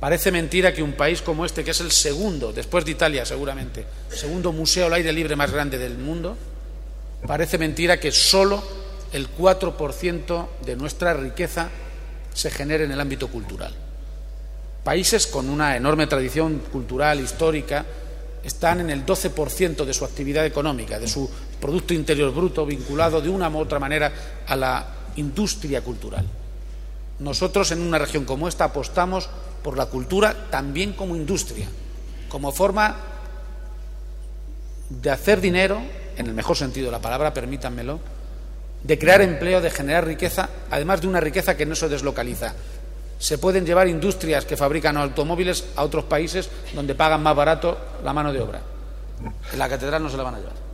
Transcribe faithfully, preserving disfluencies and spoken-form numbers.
Parece mentira que un país como este, que es el segundo, después de Italia seguramente, segundo museo al aire libre más grande del mundo, parece mentira que solo el cuatro por ciento de nuestra riqueza se genere en el ámbito cultural. Países con una enorme tradición cultural, histórica, están en el doce por ciento de su actividad económica, de su Producto Interior Bruto, vinculado de una u otra manera a la industria cultural. Nosotros, en una región como esta, apostamos por la cultura también como industria, como forma de hacer dinero, en el mejor sentido de la palabra, permítanmelo, de crear empleo, de generar riqueza, además de una riqueza que no se deslocaliza. Se pueden llevar industrias que fabrican automóviles a otros países donde pagan más barato la mano de obra. En la catedral no se la van a llevar.